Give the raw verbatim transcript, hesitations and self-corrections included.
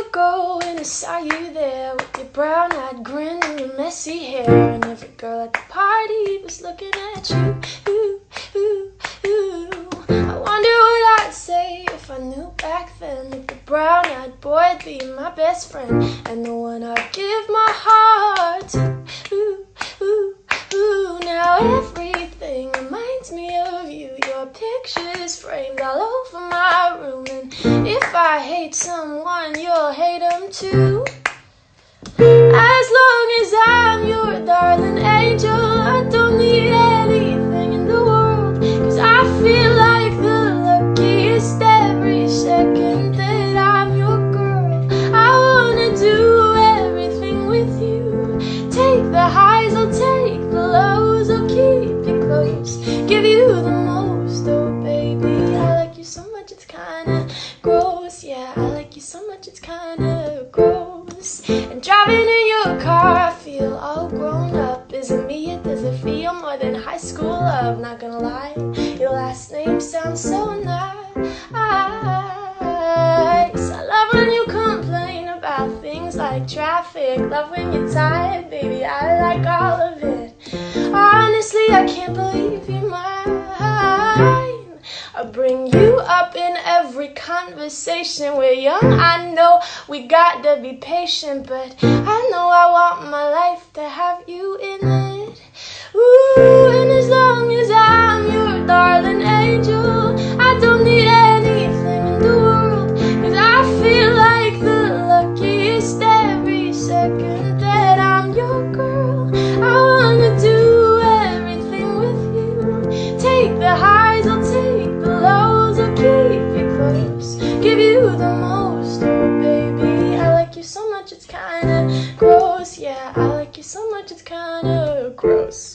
you go and I saw you there with your brown-eyed grin and your messy hair, and every girl at the party was looking at you. Ooh, ooh, ooh. I wonder what I'd say if I knew back then that the brown-eyed boy'd be my best friend and the one I'd give my heart to. Ooh, ooh, ooh. Now everything reminds me of you. Your picture's framed all over my room, and if I hate someone, you'll hate them too. As long as I'm your darling angel, I don't need anything in the world, 'cause I feel like the luckiest every second that I'm your girl. I wanna do everything with you, take the highs, I'll take the lows, I'll keep you close, give you the most. Oh baby, I like you so much it's kinda gross. Yeah, I like you so much it's kinda gross. And driving in your car, I feel all grown up. Is it me or does it feel more than high school love? Not gonna lie, your last name sounds so nice. I love when you complain about things like traffic. Love when you're tired, baby, I like all of it. Honestly, I can't believe you're mine. I bring you up in every conversation. We're young, I know we got to be patient, but I know I want my life to have you in it. Ooh, and as long as I'm your darling angel, I don't need anything in the world, 'cause I feel like the luckiest every second that I'm your girl. I wanna do everything with you, take the highs, I'll take the lows, I'll keep you close, give you the most. Oh baby, I like you so much it's kinda gross. Yeah, I like you so much it's kinda gross.